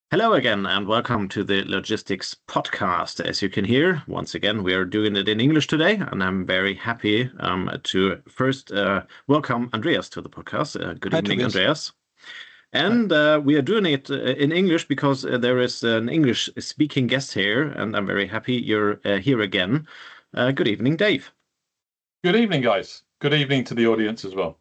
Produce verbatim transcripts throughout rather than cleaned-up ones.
Hello again, and welcome to the Logistics Podcast. As you can hear, once again, we are doing it in English today, and I'm very happy um, to first uh, welcome Andreas to the podcast. Uh, good Hi, evening, Tobias. Andreas. Hi. And uh, we are doing it uh, in English because uh, there is an English speaking guest here, and I'm very happy you're uh, here again. Uh, good evening, Dave. Good evening, guys. Good evening to the audience as well.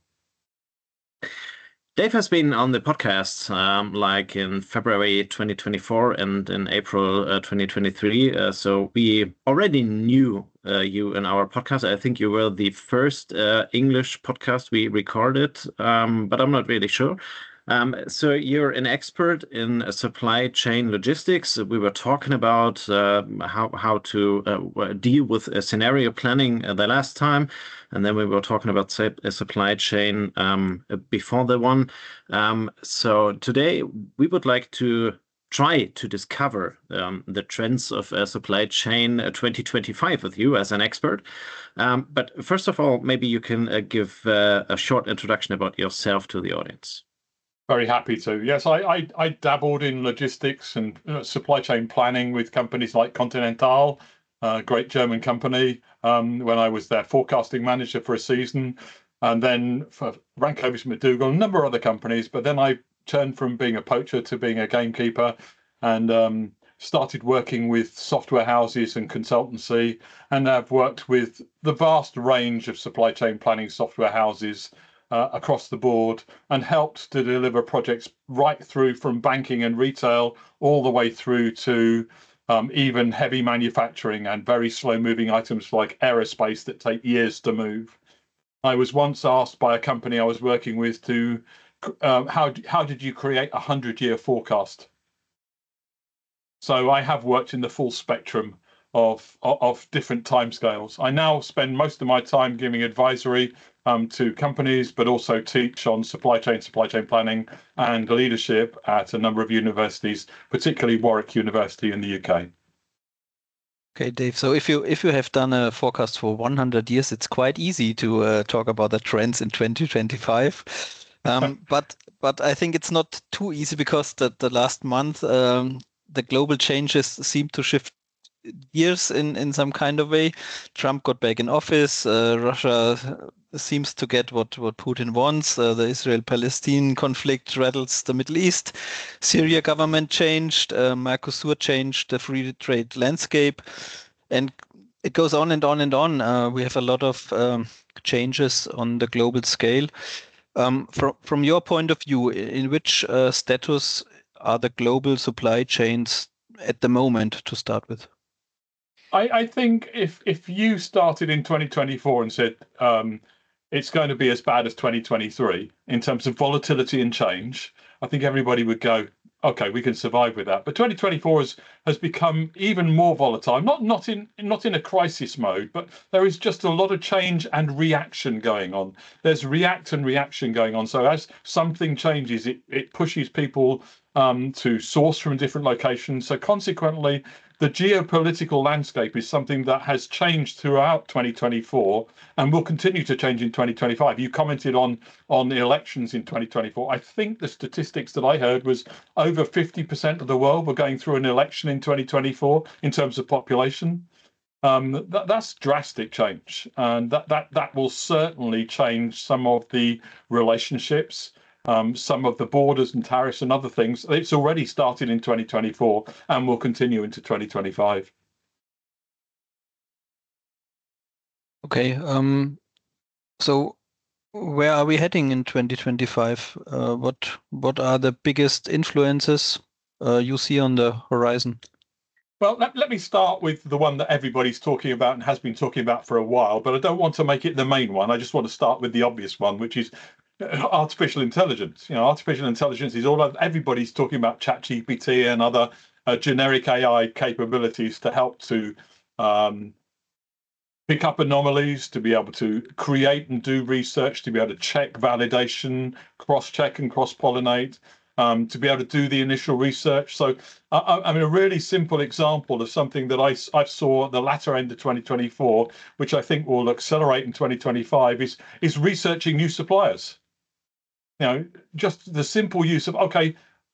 Dave has been on the podcast um, like in February twenty twenty-four and in April uh, twenty twenty-three. Uh, so we already knew uh, you in our podcast. I think you were the first uh, English podcast we recorded, um, but I'm not really sure. Um, so you're an expert in uh, supply chain logistics. We were talking about uh, how how to uh, deal with uh, scenario planning uh, the last time, and then we were talking about say, a supply chain um, before the one. Um, so today we would like to try to discover um, the trends of uh, supply chain uh, twenty twenty-five with you as an expert. Um, but first of all, maybe you can uh, give uh, a short introduction about yourself to the audience. Very happy to. Yes, I I, I dabbled in logistics and uh, supply chain planning with companies like Continental, a great German company, um, when I was their forecasting manager for a season, and then for Rankovic McDougall, a number of other companies. But then I turned from being a poacher to being a gamekeeper, and um, started working with software houses and consultancy, and I've worked with the vast range of supply chain planning software houses Uh, across the board, and helped to deliver projects right through from banking and retail all the way through to um, even heavy manufacturing and very slow moving items like aerospace that take years to move. I was once asked by a company I was working with to uh, how how did you create a hundred year forecast? So I have worked in the full spectrum of of, of different timescales. I now spend most of my time giving advisory um, to companies, but also teach on supply chain, supply chain planning, and leadership at a number of universities, particularly Warwick University in the U K. Okay, Dave. So if you if you have done a forecast for one hundred years, it's quite easy to uh, talk about the trends in twenty twenty-five. Um, but but I think it's not too easy because the the last month um, the global changes seem to shift gears in in some kind of way. Trump got back in office. Uh, Russia seems to get what what Putin wants. Uh, the Israel-Palestine conflict rattles the Middle East. Syria government changed. Uh, Mercosur changed the free trade landscape, and it goes on and on and on. Uh, we have a lot of um, changes on the global scale. Um, from from your point of view, in which uh, status are the global supply chains at the moment to start with? I, I think if if you started in twenty twenty-four and said um, it's going to be as bad as twenty twenty-three in terms of volatility and change, I think everybody would go, okay, we can survive with that. But twenty twenty-four has has become even more volatile. Not not in not in a crisis mode, but there is just a lot of change and reaction going on. There's react and reaction going on. So as something changes, it it pushes people um, to source from different locations. So consequently, the geopolitical landscape is something that has changed throughout twenty twenty-four and will continue to change in twenty twenty-five. You commented on on the elections in twenty twenty-four. I think the statistics that I heard was over fifty percent of the world were going through an election in twenty twenty-four in terms of population. Um, that, that's drastic change, and that that that will certainly change some of the relationships. Um, some of the borders and tariffs and other things. It's already started in twenty twenty-four and will continue into twenty twenty-five. Okay. Um, so where are we heading in twenty twenty-five? Uh, what what are the biggest influences uh, you see on the horizon? Well, let, let me start with the one that everybody's talking about and has been talking about for a while, but I don't want to make it the main one. I just want to start with the obvious one, which is artificial intelligence. You know, artificial intelligence is all everybody's talking about ChatGPT and other uh, generic A I capabilities to help to um, pick up anomalies, to be able to create and do research, to be able to check validation, cross-check and cross-pollinate, um, to be able to do the initial research. So, I, I mean, a really simple example of something that I, I saw at the latter end of twenty twenty-four, which I think will accelerate in twenty twenty-five, is, is researching new suppliers. You know, just the simple use of, okay,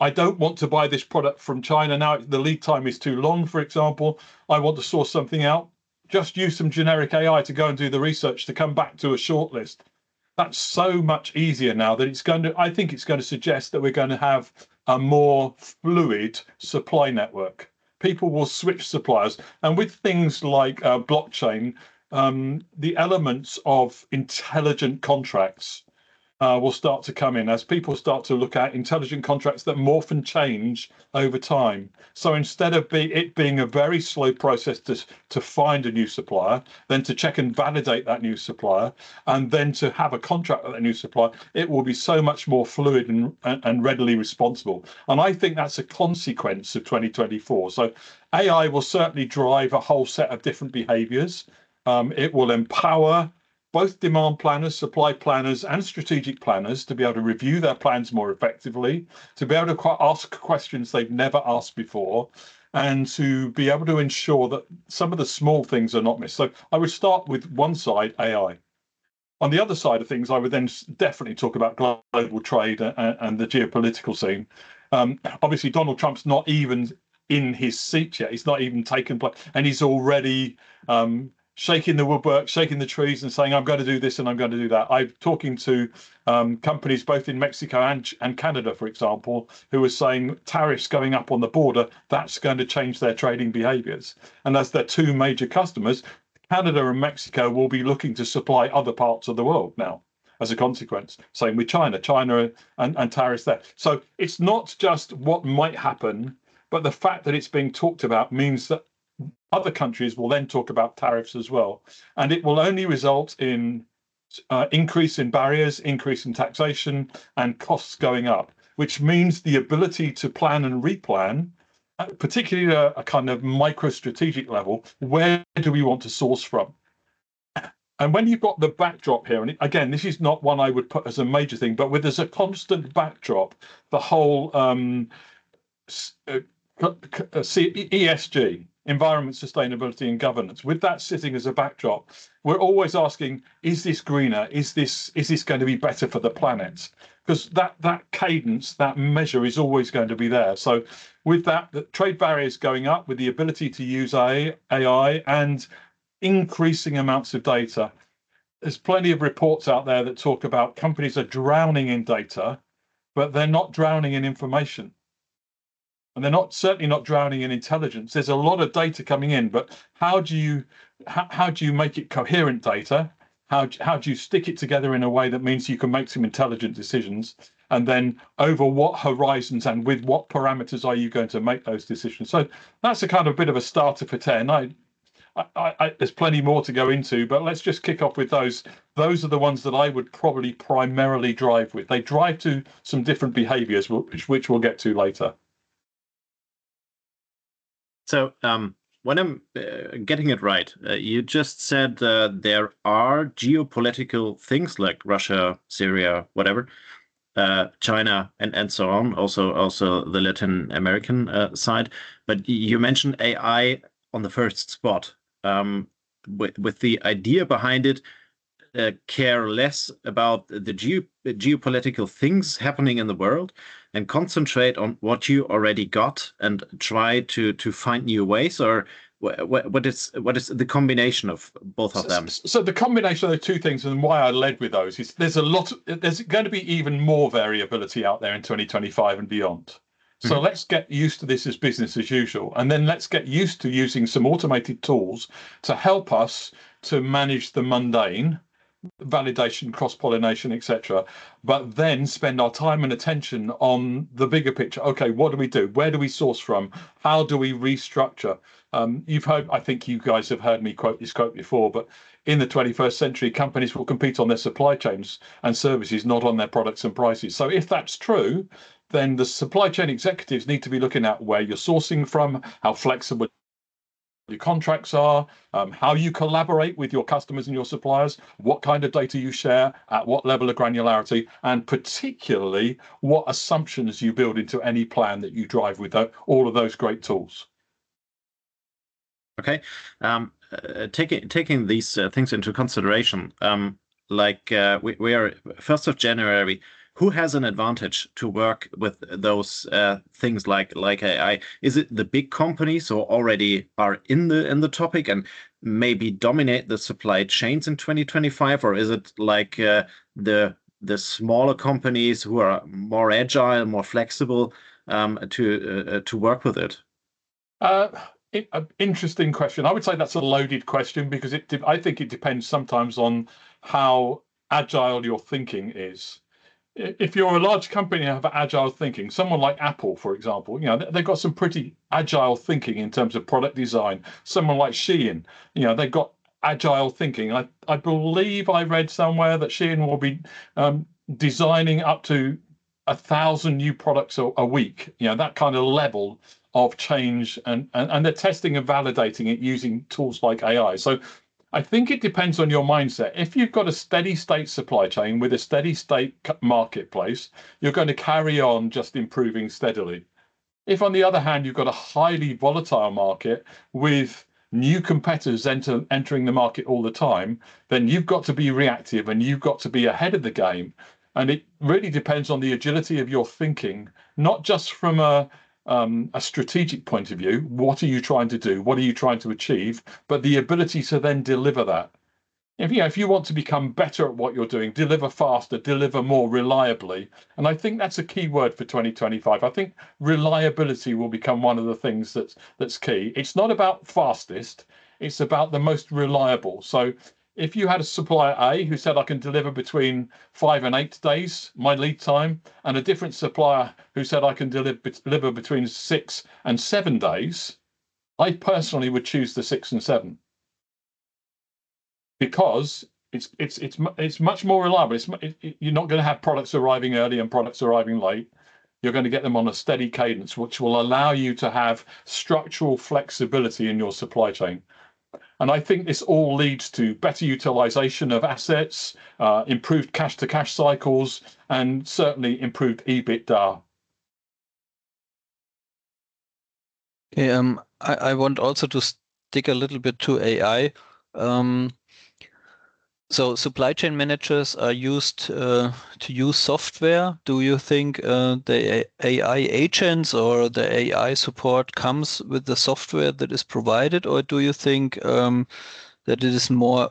I don't want to buy this product from China now. The lead time is too long, for example. I want to source something out. Just use some generic A I to go and do the research to come back to a shortlist. That's so much easier now that it's going to, I think it's going to suggest that we're going to have a more fluid supply network. People will switch suppliers. And with things like uh, blockchain, um, the elements of intelligent contracts Uh, will start to come in as people start to look at intelligent contracts that morph and change over time. So instead of be, it being a very slow process to, to find a new supplier, then to check and validate that new supplier, and then to have a contract with that new supplier, it will be so much more fluid and, and, and readily responsible. And I think that's a consequence of twenty twenty-four. So A I will certainly drive a whole set of different behaviors. Um, it will empower both demand planners, supply planners, and strategic planners to be able to review their plans more effectively, to be able to ask questions they've never asked before, and to be able to ensure that some of the small things are not missed. So I would start with one side, A I. On the other side of things, I would then definitely talk about global trade and, and the geopolitical scene. Um, obviously, Donald Trump's not even in his seat yet. He's not even taken place, and he's already um, shaking the woodwork, shaking the trees, and saying, I'm going to do this and I'm going to do that. I'm talking to um, companies both in Mexico and, and Canada, for example, who are saying tariffs going up on the border, that's going to change their trading behaviors. And as their two major customers, Canada and Mexico will be looking to supply other parts of the world now as a consequence. Same with China, China and, and tariffs there. So it's not just what might happen, but the fact that it's being talked about means that other countries will then talk about tariffs as well. And it will only result in uh, increase in barriers, increase in taxation, and costs going up, which means the ability to plan and replan, uh, particularly at a, a kind of micro-strategic level, where do we want to source from? And when you've got the backdrop here, and again, this is not one I would put as a major thing, but with as a constant backdrop, the whole um, uh, E S G, environment, sustainability, and governance. With that sitting as a backdrop, we're always asking, is this greener? Is this is this going to be better for the planet? Because that that cadence, that measure is always going to be there. So with that, the trade barriers going up, with the ability to use A I and increasing amounts of data, there's plenty of reports out there that talk about companies are drowning in data, but they're not drowning in information. And they're not certainly not drowning in intelligence. There's a lot of data coming in, but how do you how, how do you make it coherent data? How how do you stick it together in a way that means you can make some intelligent decisions? And then over what horizons and with what parameters are you going to make those decisions? So that's a kind of bit of a starter for ten. I, I, I, there's plenty more to go into, but let's just kick off with those. Those are the ones that I would probably primarily drive with. They drive to some different behaviors, which, which we'll get to later. So um, when I'm uh, getting it right, uh, you just said uh, there are geopolitical things like Russia, Syria, whatever, uh, China, and, and so on, also also the Latin American uh, side. But you mentioned A I on the first spot, um, with, with the idea behind it, uh, care less about the geo geopolitical things happening in the world and concentrate on what you already got and try to to find new ways? Or what, what is what is the combination of both of them? So, so the combination of the two things, and why I led with those, is there's a lot, there's going to be even more variability out there in twenty twenty-five and beyond. So mm-hmm. let's get used to this as business as usual. And then let's get used to using some automated tools to help us to manage the mundane, validation, cross-pollination, et cetera, but then spend our time and attention on the bigger picture. Okay, what do we do? Where do we source from? How do we restructure? Um, you've heard, I think you guys have heard me quote this quote before, but in the twenty-first century, companies will compete on their supply chains and services, not on their products and prices. So if that's true, then the supply chain executives need to be looking at where you're sourcing from, how flexible your contracts are, um, how you collaborate with your customers and your suppliers, what kind of data you share, at what level of granularity, and particularly what assumptions you build into any plan that you drive with all of those great tools. Okay, um, uh, taking taking these uh, things into consideration, um, like uh, we, we are first of January. who has an advantage to work with those uh, things like like A I? Is it the big companies who already are in the in the topic and maybe dominate the supply chains in twenty twenty-five, or is it like uh, the the smaller companies who are more agile, more flexible um, to uh, to work with it? Uh, it, uh, interesting question. I would say that's a loaded question because it. I think it depends sometimes on how agile your thinking is. If you're a large company and have agile thinking, someone like Apple, for example, you know, they've got some pretty agile thinking in terms of product design. Someone like Shein, you know, they've got agile thinking. I, I believe I read somewhere that Shein will be um, designing up to a thousand new products a, a week, you know, that kind of level of change, and, and, and they're testing and validating it using tools like A I. So I think it depends on your mindset. If you've got a steady state supply chain with a steady state marketplace, you're going to carry on just improving steadily. If, on the other hand, you've got a highly volatile market with new competitors enter, entering the market all the time, then you've got to be reactive and you've got to be ahead of the game. And it really depends on the agility of your thinking, not just from a Um, a strategic point of view. What are you trying to do? What are you trying to achieve? But the ability to then deliver that. If you know, if you want to become better at what you're doing, deliver faster, deliver more reliably. And I think that's a key word for twenty twenty-five. I think reliability will become one of the things that's that's key. It's not about fastest, it's about the most reliable. So if you had a supplier A who said I can deliver between five and eight days, my lead time, and a different supplier who said I can deliver, deliver between six and seven days, I personally would choose the six and seven because it's it's it's it's much more reliable. It's it, it, you're not going to have products arriving early and products arriving late. You're going to get them on a steady cadence, which will allow you to have structural flexibility in your supply chain. And I think this all leads to better utilization of assets, uh, improved cash to cash cycles, and certainly improved EBITDA. Okay, um, I, I want also to stick a little bit to A I. Um, so supply chain managers are used uh, to use software. Do you think uh, the A I agents or the A I support comes with the software that is provided, or do you think um, that it is more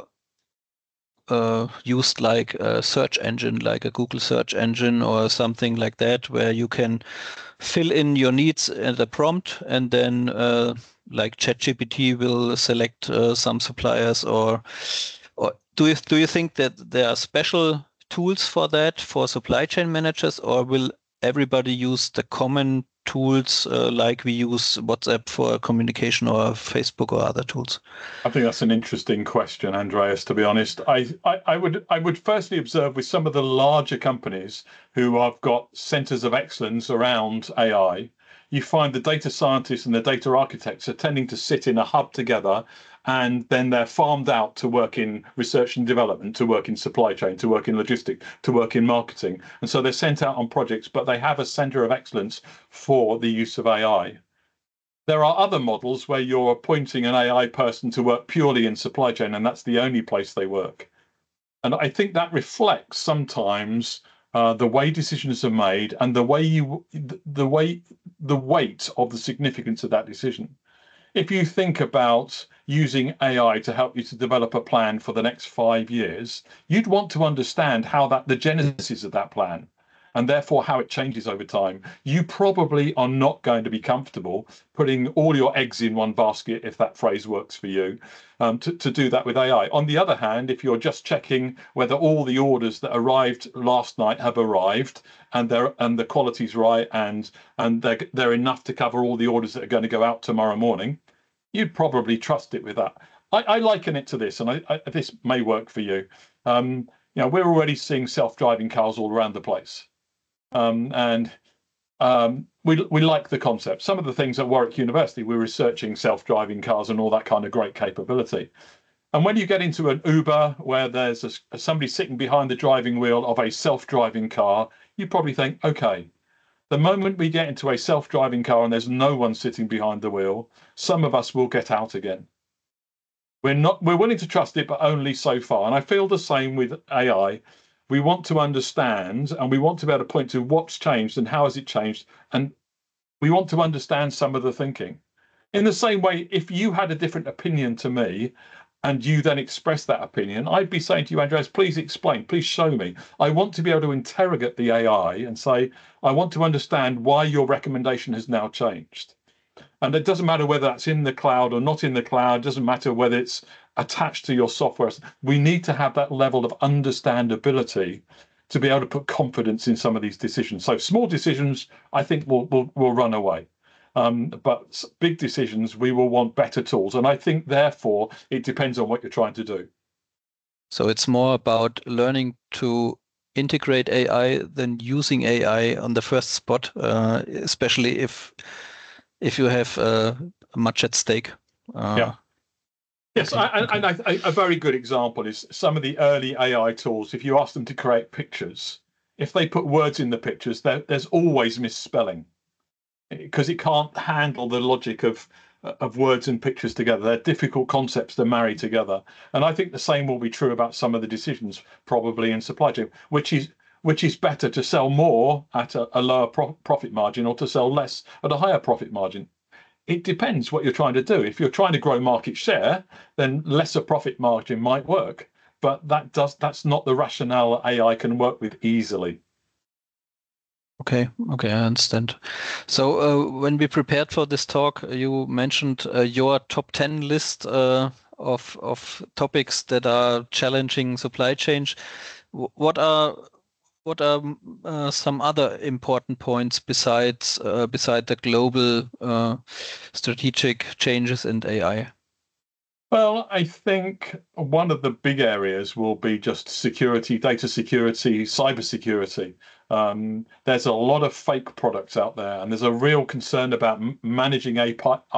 uh, used like a search engine, like a Google search engine or something like that, where you can fill in your needs in the prompt, and then uh, like ChatGPT will select uh, some suppliers, or or do you do you think that there are special tools for that for supply chain managers, or will everybody use the common tools uh, like we use WhatsApp for communication or Facebook or other tools? I think that's an interesting question, Andreas, to be honest. I, I, I would I would firstly observe with some of the larger companies who have got centers of excellence around A I, you find the data scientists and the data architects are tending to sit in a hub together, and then they're farmed out to work in research and development, to work in supply chain, to work in logistics, to work in marketing. And so they're sent out on projects, but they have a center of excellence for the use of A I. There are other models where you're appointing an A I person to work purely in supply chain, and that's the only place they work. And I think that reflects sometimes uh, the way decisions are made and the way you, the way, the weight of the significance of that decision. If you think about using A I to help you to develop a plan for the next five years, you'd want to understand how that, the genesis of that plan, and therefore how it changes over time. You probably are not going to be comfortable putting all your eggs in one basket, if that phrase works for you, um, to, to do that with A I. On the other hand, if you're just checking whether all the orders that arrived last night have arrived and they're and the quality's right and and they're, they're enough to cover all the orders that are going to go out tomorrow morning, you'd probably trust it with that. I, I liken it to this, and I, I, this may work for you. Um, you know, we're already seeing self-driving cars all around the place. Um, and um, we we like the concept. Some of the things at Warwick University, we're researching self-driving cars and all that kind of great capability. And when you get into an Uber where there's a, somebody sitting behind the driving wheel of a self-driving car, you probably think, okay, the moment we get into a self-driving car and there's no one sitting behind the wheel, some of us will get out again. We're not we're willing to trust it, but only so far. And I feel the same with A I. We want to understand, and we want to be able to point to what's changed and how has it changed, and we want to understand some of the thinking. In the same way, if you had a different opinion to me, and you then express that opinion, I'd be saying to you, Andreas, please explain, please show me. I want to be able to interrogate the A I and say, I want to understand why your recommendation has now changed. And it doesn't matter whether that's in the cloud or not in the cloud, it doesn't matter whether it's attached to your software. We need to have that level of understandability to be able to put confidence in some of these decisions. So small decisions, I think, will will, will run away. Um, but big decisions, we will want better tools. And I think, therefore, it depends on what you're trying to do. So it's more about learning to integrate A I than using A I on the first spot, uh, especially if if you have uh, much at stake. Uh, yeah. Yes, okay, and, okay. and I, a very good example is some of the early A I tools. If you ask them to create pictures, if they put words in the pictures, there, there's always misspelling, because it can't handle the logic of of words and pictures together. They're difficult concepts to marry together. And I think the same will be true about some of the decisions probably in supply chain, which is which is better to sell more at a, a lower pro profit margin or to sell less at a higher profit margin. It depends what you're trying to do. If you're trying to grow market share, then lesser profit margin might work, but that does that's not the rationale A I can work with easily. Okay, okay, I understand. So uh, when we prepared for this talk, you mentioned uh, your top ten list uh, of of topics that are challenging supply chain. What are what are uh, some other important points besides uh, beside the global uh, strategic changes in A I? Well, I think one of the big areas will be just security, data security, cyber security. Um, there's a lot of fake products out there, and there's a real concern about managing I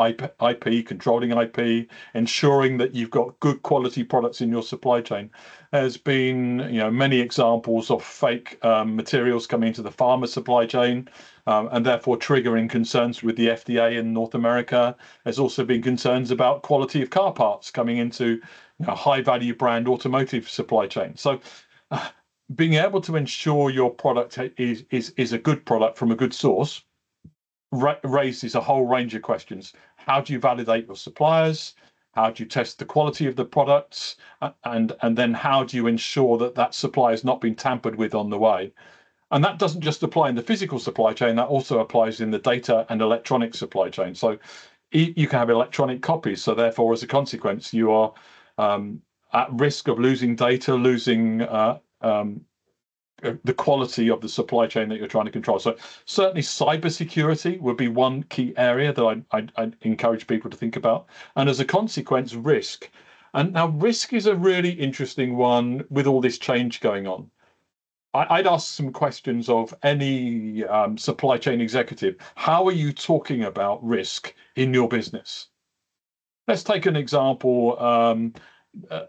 P, controlling I P, ensuring that you've got good quality products in your supply chain. There's been, you know, many examples of fake um, materials coming into the pharma supply chain, um, and therefore triggering concerns with the F D A in North America. There's also been concerns about quality of car parts coming into, you know, high-value brand automotive supply chain. So, uh, being able to ensure your product is is is a good product from a good source ra raises a whole range of questions. How do you validate your suppliers? How do you test the quality of the products? And and then how do you ensure that that supply has not been tampered with on the way? And that doesn't just apply in the physical supply chain, that also applies in the data and electronic supply chain. So you can have electronic copies. So therefore, as a consequence, you are um, at risk of losing data, losing uh, um, the quality of the supply chain that you're trying to control. So certainly cybersecurity would be one key area that I'd, I'd, I'd encourage people to think about. And as a consequence, risk. And now risk is a really interesting one with all this change going on. I'd ask some questions of any um, supply chain executive. How are you talking about risk in your business? Let's take an example. Um, uh,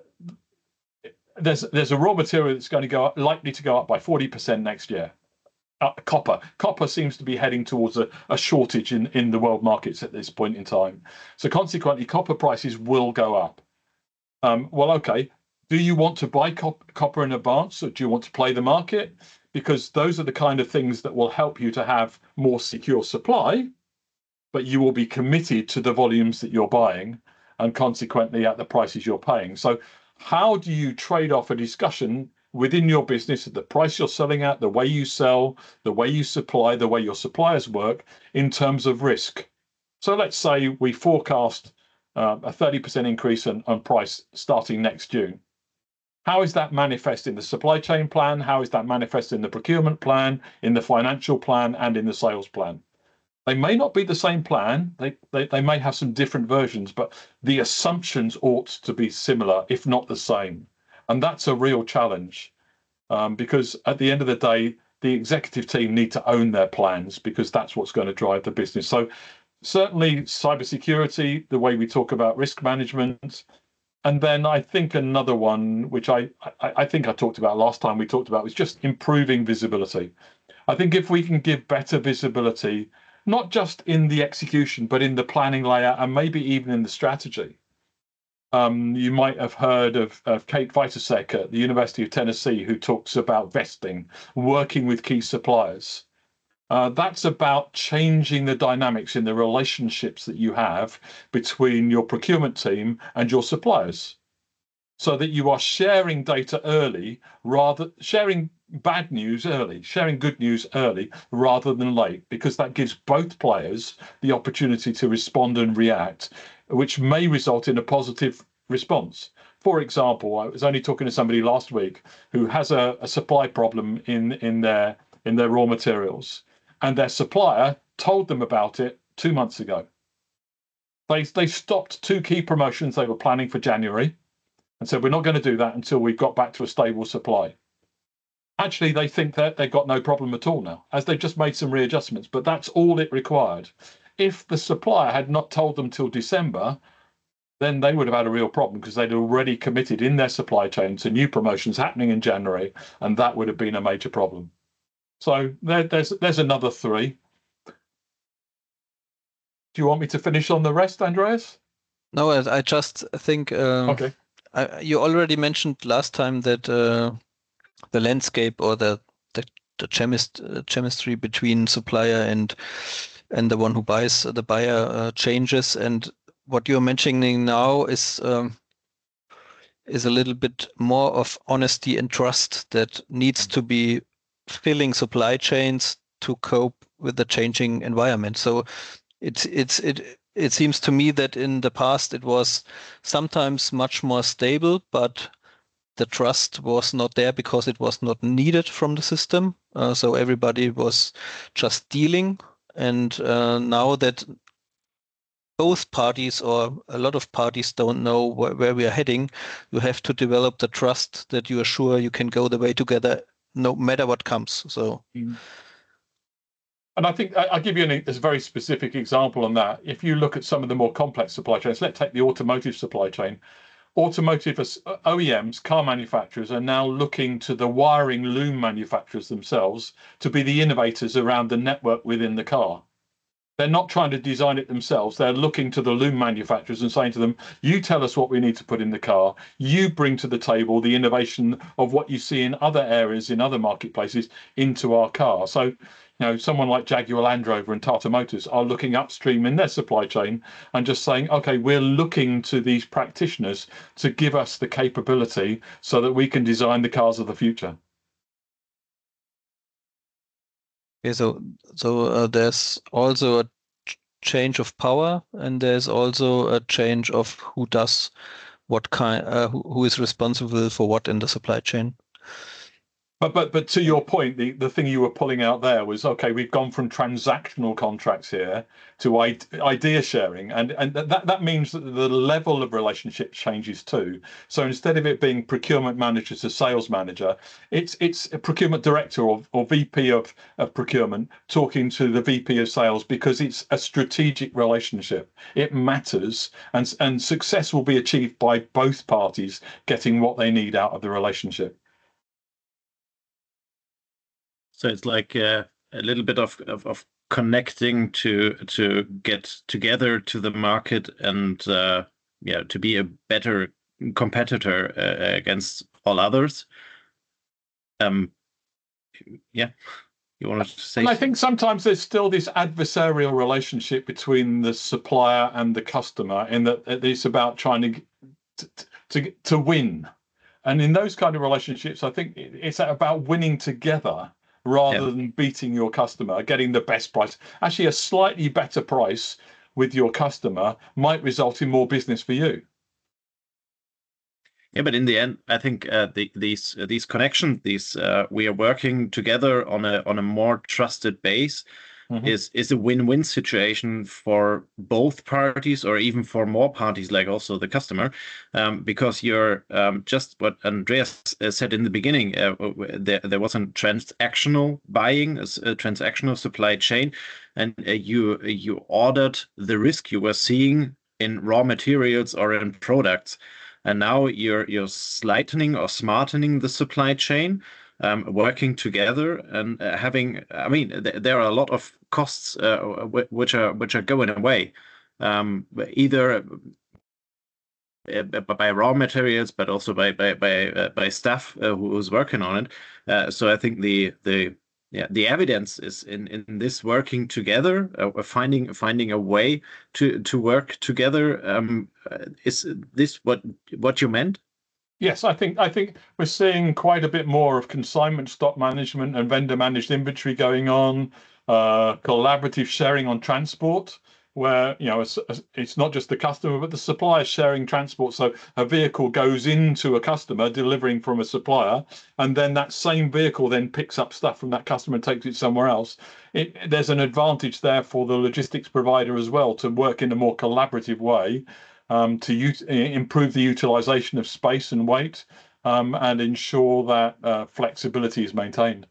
there's there's a raw material that's going to go up, likely to go up by forty percent next year. Uh, copper. Copper seems to be heading towards a, a shortage in, in the world markets at this point in time. So consequently, copper prices will go up. Um, well, okay. Do you want to buy cop copper in advance, or do you want to play the market? Because those are the kind of things that will help you to have more secure supply, but you will be committed to the volumes that you're buying and consequently at the prices you're paying. So how do you trade off a discussion within your business at the price you're selling at, the way you sell, the way you supply, the way your suppliers work in terms of risk? So let's say we forecast uh, a thirty percent increase on, on price starting next June. How is that manifest in the supply chain plan? How is that manifest in the procurement plan, in the financial plan, and in the sales plan? They may not be the same plan. They, they, they may have some different versions, but the assumptions ought to be similar, if not the same. And that's a real challenge um, because at the end of the day, the executive team need to own their plans because that's what's going to drive the business. So certainly cybersecurity, the way we talk about risk management. And then I think another one, which I, I, I think I talked about last time we talked about, was just improving visibility. I think if we can give better visibility, not just in the execution, but in the planning layout and maybe even in the strategy, Um, you might have heard of, of Kate Vitasek at the University of Tennessee, who talks about vesting, working with key suppliers. Uh, that's about changing the dynamics in the relationships that you have between your procurement team and your suppliers, so that you are sharing data early, rather sharing bad news early, sharing good news early rather than late, because that gives both players the opportunity to respond and react, which may result in a positive response. For example, I was only talking to somebody last week who has a, a supply problem in, in their in their raw materials, and their supplier told them about it two months ago. They, they stopped two key promotions they were planning for January and said, we're not going to do that until we've got back to a stable supply. Actually, they think that they've got no problem at all now, as they've just made some readjustments, but that's all it required. If the supplier had not told them till December, then they would have had a real problem, because they'd already committed in their supply chain to new promotions happening in January, and that would have been a major problem. So there, there's there's another three. Do you want me to finish on the rest, Andreas? No, I, I just think uh, okay. I, you already mentioned last time that uh, the landscape or the the, the chemist uh, chemistry between supplier and and the one who buys, the buyer, uh, changes. And what you're mentioning now is um, is a little bit more of honesty and trust that needs to be filling supply chains to cope with the changing environment. So it's it's it it seems to me that in the past it was sometimes much more stable, but the trust was not there because it was not needed from the system. Uh, so everybody was just dealing. And uh, now that both parties or a lot of parties don't know wh where we are heading, you have to develop the trust that you are sure you can go the way together no matter what comes. So. Mm. And I think I'll give you an, a very specific example on that. If you look at some of the more complex supply chains, let's take the automotive supply chain. Automotive O E Ms, car manufacturers, are now looking to the wiring loom manufacturers themselves to be the innovators around the network within the car. They're not trying to design it themselves. They're looking to the loom manufacturers and saying to them, you tell us what we need to put in the car. You bring to the table the innovation of what you see in other areas, in other marketplaces, into our car. So, you know, someone like Jaguar Land Rover and Tata Motors are looking upstream in their supply chain and just saying, okay, we're looking to these practitioners to give us the capability so that we can design the cars of the future. Okay, so so uh, there's also a ch change of power, and there's also a change of who does what kind, uh, who, who is responsible for what in the supply chain. But but but to your point, the, the thing you were pulling out there was, okay, we've gone from transactional contracts here to idea sharing, and and that that means that the level of relationship changes too. So instead of it being procurement manager to sales manager, it's it's a procurement director or, or V P of, of procurement talking to the V P of sales, because it's a strategic relationship. It matters, and and success will be achieved by both parties getting what they need out of the relationship. So it's like uh, a little bit of, of, of connecting to to get together to the market and uh, yeah, to be a better competitor uh, against all others. Um, yeah, you wanted to say? And I think sometimes there's still this adversarial relationship between the supplier and the customer, in that it's about trying to to to, to win. And in those kind of relationships, I think it's about winning together, rather yeah. than beating your customer, getting the best price. Actually, a slightly better price with your customer might result in more business for you. Yeah, but in the end, I think uh, the, these uh, these connections, these uh, we are working together on a on a more trusted base. Mm-hmm. is is a win-win situation for both parties, or even for more parties, like also the customer, um, because you're um, just what Andreas uh, said in the beginning. Uh, there there was a transactional buying, a, a transactional supply chain, and uh, you you ordered the risk you were seeing in raw materials or in products, and now you're you're slightening or smartening the supply chain. Um, working together and uh, having, I mean, th there are a lot of costs uh, which are which are going away. Um, either uh, by raw materials, but also by by by uh, by staff uh, who's working on it. Uh, so I think the the yeah the evidence is in in this working together, uh, finding finding a way to to work together. Um, uh, is this what what you meant? Yes, I think I think we're seeing quite a bit more of consignment stock management and vendor managed inventory going on, uh, collaborative sharing on transport, where you know it's, it's not just the customer but the supplier sharing transport. So a vehicle goes into a customer delivering from a supplier, and then that same vehicle then picks up stuff from that customer and takes it somewhere else. It, there's an advantage there for the logistics provider as well to work in a more collaborative way, um, to use, improve the utilization of space and weight, um, and ensure that uh, flexibility is maintained.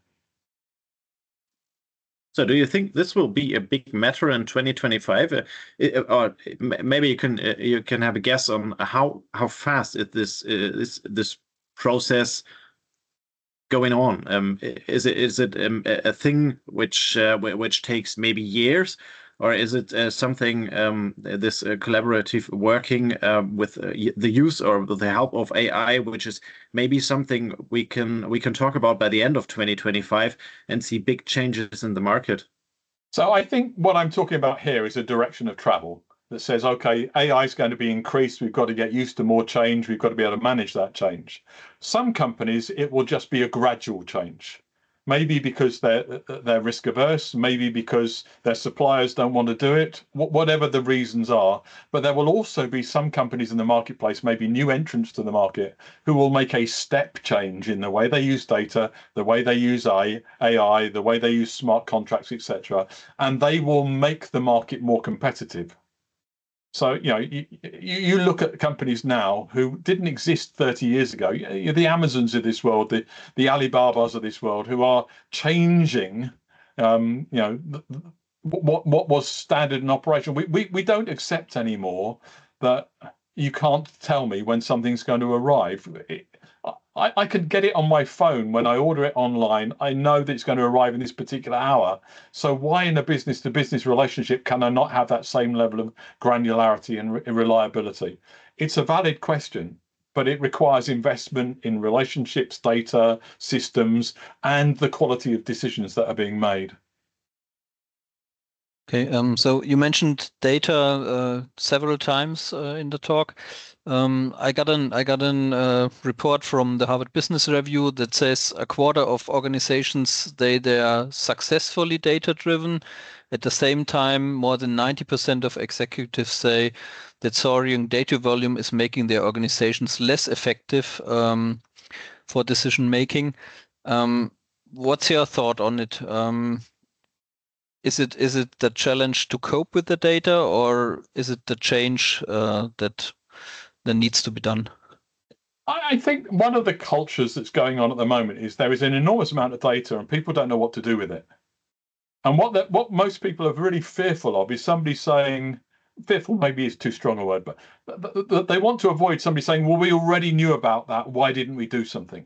So, do you think this will be a big matter in twenty twenty-five, uh, or maybe you can uh, you can have a guess on how how fast is this uh, this this process going on? Um, is it is it um, a thing which uh, which takes maybe years, or is it uh, something um, this uh, collaborative working uh, with uh, the use or with the help of A I, which is maybe something we can we can talk about by the end of twenty twenty-five and see big changes in the market? So I think what I'm talking about here is a direction of travel that says, okay, A I is going to be increased. We've got to get used to more change. We've got to be able to manage that change. Some companies, it will just be a gradual change. Maybe because they're they're risk averse, maybe because their suppliers don't want to do it, whatever the reasons are. But there will also be some companies in the marketplace, maybe new entrants to the market, who will make a step change in the way they use data, the way they use A I, the way they use smart contracts, et cetera, and they will make the market more competitive. So, you know, you, you look at companies now who didn't exist thirty years ago, the Amazons of this world, the, the Alibabas of this world, who are changing, um, you know, what what was standard in operation. We, we, we don't accept anymore that you can't tell me when something's going to arrive. It, I, I can get it on my phone when I order it online. I know that it's going to arrive in this particular hour. So why in a business-to-business relationship can I not have that same level of granularity and re reliability? It's a valid question, but it requires investment in relationships, data, systems, and the quality of decisions that are being made. Okay, um, so you mentioned data uh, several times uh, in the talk. Um, I got an I got an uh, report from the Harvard Business Review that says a quarter of organizations they they are successfully data driven. At the same time, more than ninety percent of executives say that soaring data volume is making their organizations less effective um, for decision making. Um, what's your thought on it? Um, Is it is it the challenge to cope with the data, or is it the change uh, that that needs to be done? I think one of the cultures that's going on at the moment is there is an enormous amount of data and people don't know what to do with it. And what that what most people are really fearful of is somebody saying, fearful maybe is too strong a word, but, but they want to avoid somebody saying, well, we already knew about that. Why didn't we do something?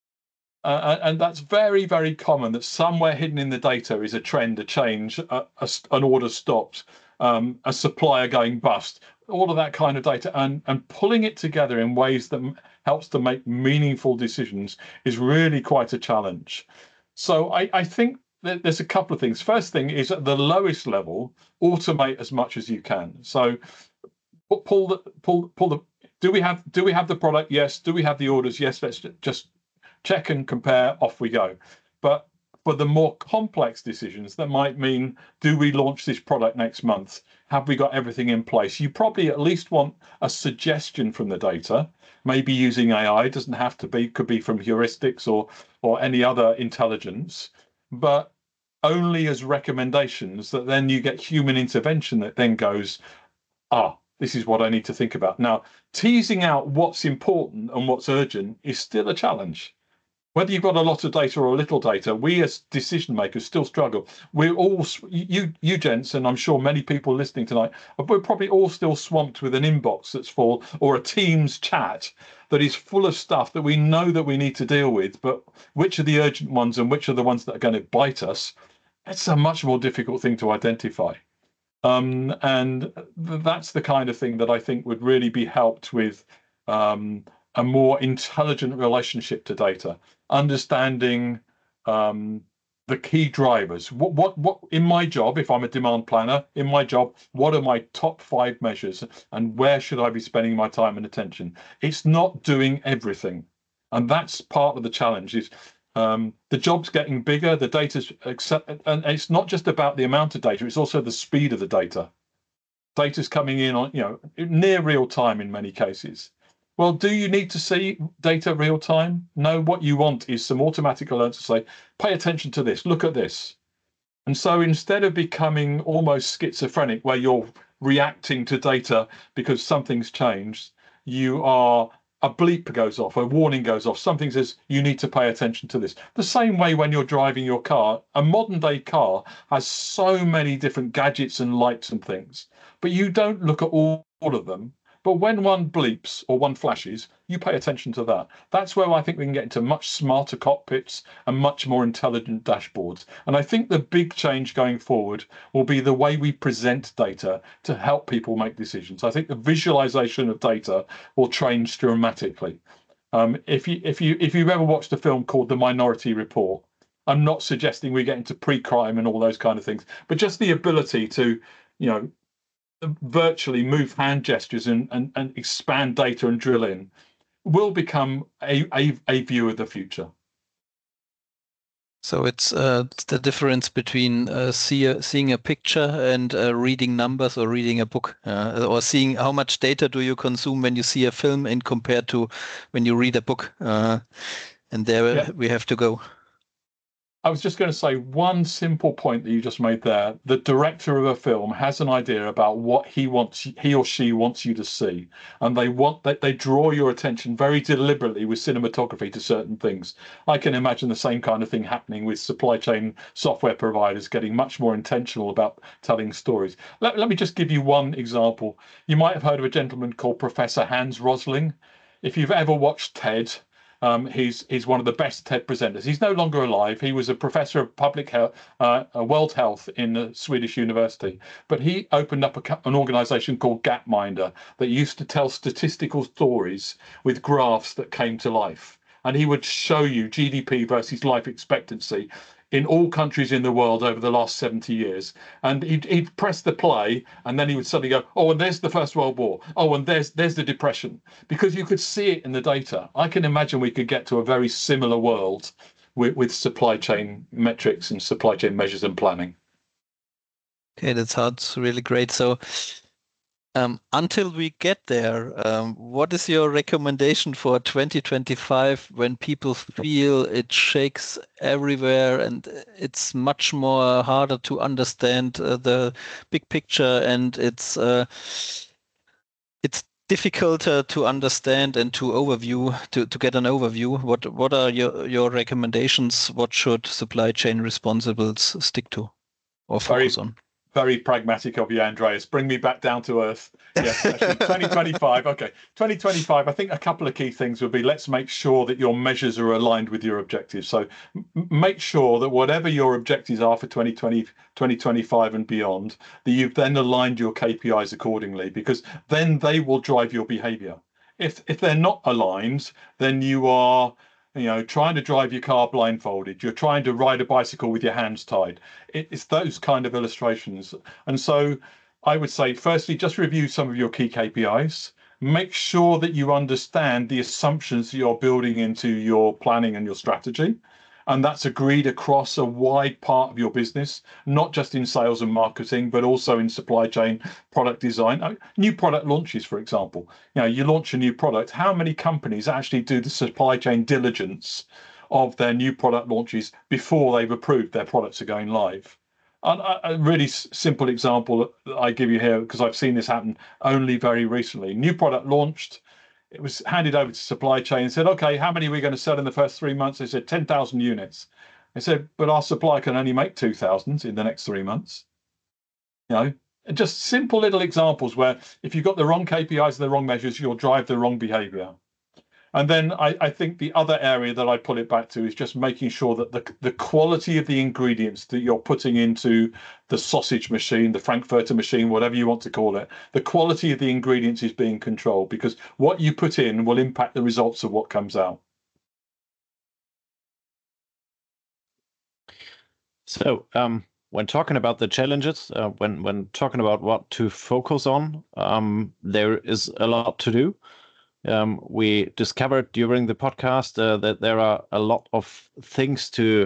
Uh, and that's very, very common, that somewhere hidden in the data is a trend, a change, a, a, an order stopped, um, a supplier going bust, all of that kind of data. And, and pulling it together in ways that helps to make meaningful decisions is really quite a challenge. So I, I think that there's a couple of things. First thing is at the lowest level, automate as much as you can. So pull the, pull, pull the, do we have, do we have the product? Yes. Do we have the orders? Yes. Let's just check and compare, off we go. But for the more complex decisions, that might mean, do we launch this product next month? Have we got everything in place? You probably at least want a suggestion from the data, maybe using A I. It doesn't have to be, could be from heuristics or, or any other intelligence, but only as recommendations that then you get human intervention that then goes, ah, this is what I need to think about. Now, teasing out what's important and what's urgent is still a challenge. Whether you've got a lot of data or a little data, we as decision makers still struggle. We're all, you, you gents, and I'm sure many people listening tonight, we're probably all still swamped with an inbox that's full, or a Teams chat that is full of stuff that we know that we need to deal with, but which are the urgent ones and which are the ones that are going to bite us? It's a much more difficult thing to identify. Um, and th that's the kind of thing that I think would really be helped with um, a more intelligent relationship to data, understanding um, the key drivers. What, what, what in my job, if I'm a demand planner, in my job, what are my top five measures and where should I be spending my time and attention? It's not doing everything. And that's part of the challenge is um, the job's getting bigger, the data's accept, and it's not just about the amount of data, it's also the speed of the data. Data's coming in on, you know, near real time in many cases. Well, do you need to see data real time? No, what you want is some automatic alerts to say, pay attention to this, look at this. And so instead of becoming almost schizophrenic where you're reacting to data because something's changed, you are a bleep goes off, a warning goes off, something says you need to pay attention to this. The same way when you're driving your car, a modern day car has so many different gadgets and lights and things, but you don't look at all, all of them. But when one bleeps or one flashes, you pay attention to that. That's where I think we can get into much smarter cockpits and much more intelligent dashboards. And I think the big change going forward will be the way we present data to help people make decisions. I think the visualization of data will change dramatically. Um, if you if you if you've ever watched a film called The Minority Report, I'm not suggesting we get into pre-crime and all those kind of things, but just the ability to, you know, virtually move hand gestures and, and, and expand data and drill in will become a, a, a view of the future. So it's uh, the difference between uh, see a, seeing a picture and uh, reading numbers or reading a book, uh, or seeing how much data do you consume when you see a film and compared to when you read a book. Uh, and there yeah. we have to go. I was just going to say one simple point that you just made there. The director of a film has an idea about what he wants, he or she wants you to see, and they want that they draw your attention very deliberately with cinematography to certain things. I can imagine the same kind of thing happening with supply chain software providers getting much more intentional about telling stories. Let, let me just give you one example. You might have heard of a gentleman called Professor Hans Rosling. If you've ever watched TED, Um, he's he's one of the best TED presenters. He's no longer alive. He was a professor of public health, uh, world health in a Swedish university. But he opened up a, an organization called Gapminder that used to tell statistical stories with graphs that came to life. And he would show you G D P versus life expectancy in all countries in the world over the last seventy years. And he'd, he'd press the play, and then he would suddenly go, oh, and there's the First World War. Oh, and there's there's the Depression. Because you could see it in the data. I can imagine we could get to a very similar world with, with supply chain metrics and supply chain measures and planning. Okay, that sounds really great. So um, until we get there, um, what is your recommendation for twenty twenty-five when people feel it shakes everywhere and it's much more harder to understand uh, the big picture, and it's uh, it's difficult uh, to understand and to overview to, to get an overview? What what are your your recommendations? What should supply chain responsibles stick to or focus Very, on? Very pragmatic of you, Andreas. Bring me back down to earth. Yes, actually, twenty twenty-five. Okay, twenty twenty-five. I think a couple of key things would be, let's make sure that your measures are aligned with your objectives. So m- make sure that whatever your objectives are for twenty twenty, twenty twenty-five and beyond, that you've then aligned your K P Is accordingly, because then they will drive your behavior. If if they're not aligned, then you are, you know, trying to drive your car blindfolded. You're trying to ride a bicycle with your hands tied. It, it's those kind of illustrations. And so I would say, firstly, just review some of your key K P Is. Make sure that you understand the assumptions that you're building into your planning and your strategy. And that's agreed across a wide part of your business, not just in sales and marketing, but also in supply chain, product design. New product launches, for example. You know, you launch a new product. How many companies actually do the supply chain diligence of their new product launches before they've approved their products are going live? And a really simple example that I give you here, because I've seen this happen only very recently. New product launched. It was handed over to supply chain and said, okay, how many are we going to sell in the first three months? They said ten thousand units. They said, but our supplier can only make two thousand in the next three months. You know, just simple little examples where if you've got the wrong K P Is and the wrong measures, you'll drive the wrong behavior. And then I, I think the other area that I pull it back to is just making sure that the, the quality of the ingredients that you're putting into the sausage machine, the Frankfurter machine, whatever you want to call it, the quality of the ingredients is being controlled, because what you put in will impact the results of what comes out. So um, when talking about the challenges, uh, when, when talking about what to focus on, um, there is a lot to do. Um, we discovered during the podcast uh, that there are a lot of things to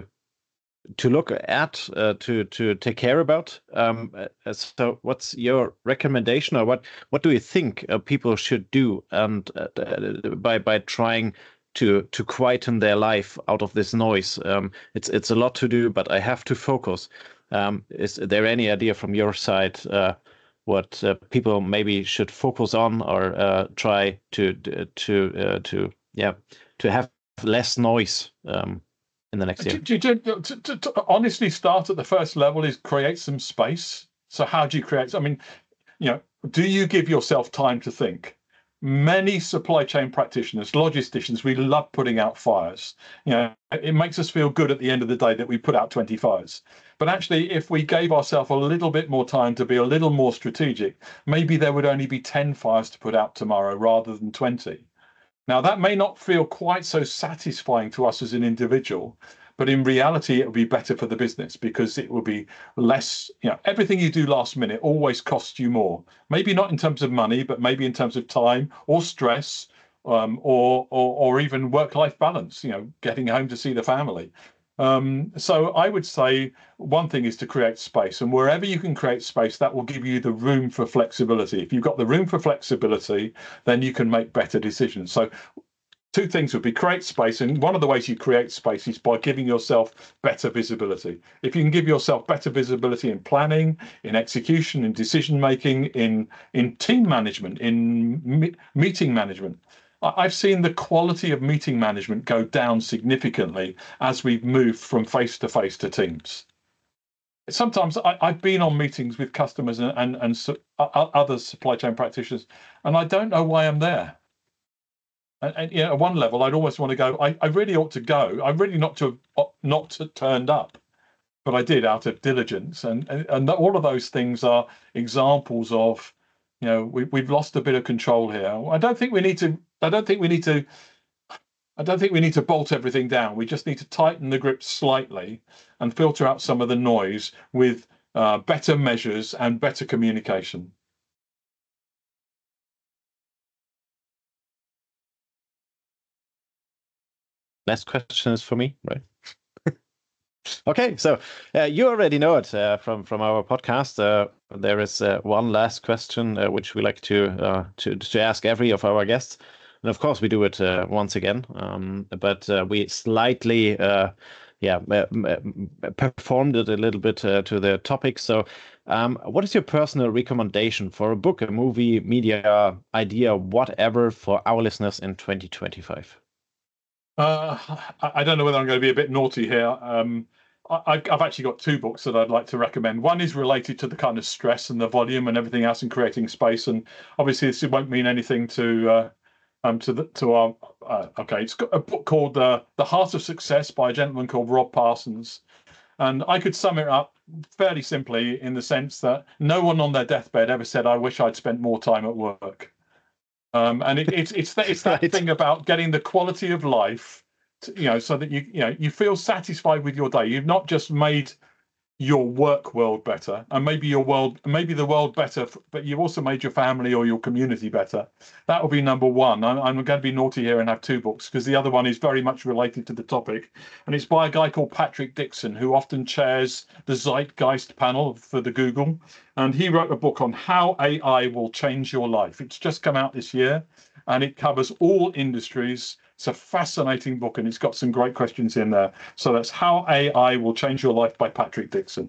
to look at, uh, to to take care about. Um, uh, so, what's your recommendation, or what what do you think uh, people should do, and uh, by by trying to to quieten their life out of this noise? Um, it's it's a lot to do, but I have to focus. Um, is there any idea from your side? Uh, what uh, people maybe should focus on, or uh, try to to uh, to yeah to have less noise um, in the next year? To, to, to, to, to honestly start at the first level is create some space. So how do you create? I mean, you know, do you give yourself time to think? Many supply chain practitioners, logisticians, we love putting out fires. You know, it makes us feel good at the end of the day that we put out twenty fires. But actually, if we gave ourselves a little bit more time to be a little more strategic, maybe there would only be ten fires to put out tomorrow rather than twenty. Now, that may not feel quite so satisfying to us as an individual, but in reality, it will be better for the business, because it will be less, you know, everything you do last minute always costs you more. Maybe not in terms of money, but maybe in terms of time or stress, um, or, or, or even work-life balance, you know, getting home to see the family. Um, so I would say one thing is to create space, and wherever you can create space, that will give you the room for flexibility. If you've got the room for flexibility, then you can make better decisions. So two things would be create space, and one of the ways you create space is by giving yourself better visibility. If you can give yourself better visibility in planning, in execution, in decision making, in in team management, in me meeting management. I've seen the quality of meeting management go down significantly as we've moved from face-to-face to Teams. Sometimes I, I've been on meetings with customers and, and, and su other supply chain practitioners, and I don't know why I'm there. And, and you know, at one level, I'd almost want to go, I, I really ought to go. I really not to not to turned up, but I did out of diligence. And, and, and all of those things are examples of, you know, we, we've lost a bit of control here. I don't think we need to, I don't think we need to, I don't think we need to bolt everything down. We just need to tighten the grip slightly and filter out some of the noise with uh, better measures and better communication. Last question is for me, right? Okay, so uh, you already know it uh, from from our podcast. Uh, there is uh, one last question uh, which we like to uh, to to ask every of our guests, and of course we do it uh, once again. Um, but uh, we slightly, uh, yeah, performed it a little bit uh, to the topic. So, um, what is your personal recommendation for a book, a movie, media idea, whatever, for our listeners in twenty twenty-five? Uh, I don't know whether I'm going to be a bit naughty here. Um, I, I've actually got two books that I'd like to recommend. One is related to the kind of stress and the volume and everything else in creating space. And obviously, this won't mean anything to uh, um to the to our. Uh, okay, it's got a book called uh, The Heart of Success by a gentleman called Rob Parsons. And I could sum it up fairly simply in the sense that no one on their deathbed ever said, "I wish I'd spent more time at work." Um, and it, it's it's that it's that right. thing about getting the quality of life, to, you know, so that you you know you feel satisfied with your day. You've not just made your work world better, and maybe your world, maybe the world better, but you've also made your family or your community better. That will be number one. I'm, I'm going to be naughty here and have two books, because the other one is very much related to the topic, and it's by a guy called Patrick Dixon, who often chairs the Zeitgeist panel for the Google, and he wrote a book on how A I will change your life. It's just come out this year, and it covers all industries. It's a fascinating book, and it's got some great questions in there. So that's How A I Will Change Your Life by Patrick Dixon.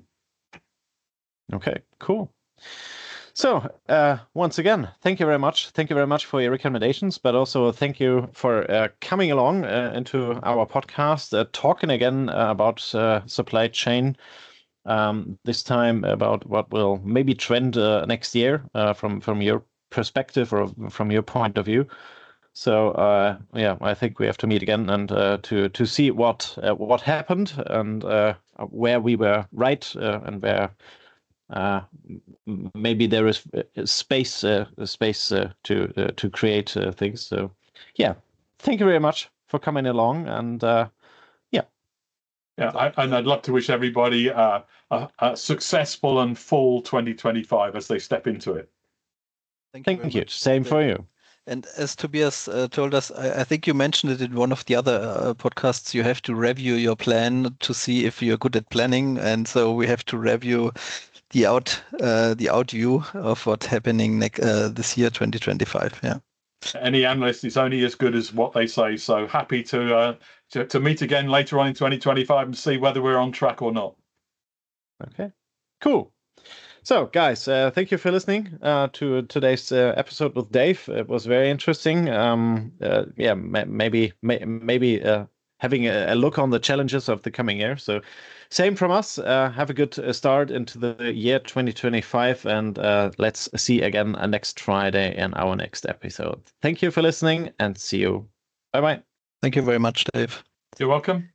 Okay, cool. So uh, once again, thank you very much. Thank you very much for your recommendations, but also thank you for uh, coming along uh, into our podcast, uh, talking again uh, about uh, supply chain. Um, this time about what will maybe trend uh, next year uh, from from your perspective or from your point of view. So uh, yeah, I think we have to meet again and uh, to to see what uh, what happened and uh, where we were right uh, and where uh, maybe there is space uh, space uh, to uh, to create uh, things. So yeah, thank you very much for coming along and. Uh, Yeah, I, and I'd love to wish everybody uh, a, a successful and full twenty twenty-five as they step into it. Thank, Thank you. you. Same for you. And as Tobias uh, told us, I, I think you mentioned it in one of the other uh, podcasts, you have to review your plan to see if you're good at planning. And so we have to review the out uh, the out view of what's happening next uh, this year, twenty twenty-five. Yeah. Any analyst is only as good as what they say. So happy to, uh, to to meet again later on in twenty twenty-five and see whether we're on track or not. Okay, cool. So, guys, uh, thank you for listening uh, to today's uh, episode with Dave. It was very interesting. Um, uh, yeah, maybe maybe uh, having a, a look on the challenges of the coming year. So, same from us. Uh, have a good start into the year twenty twenty-five, and uh, let's see again uh, next Friday in our next episode. Thank you for listening, and see you. Bye bye. Thank you very much, Dave. You're welcome.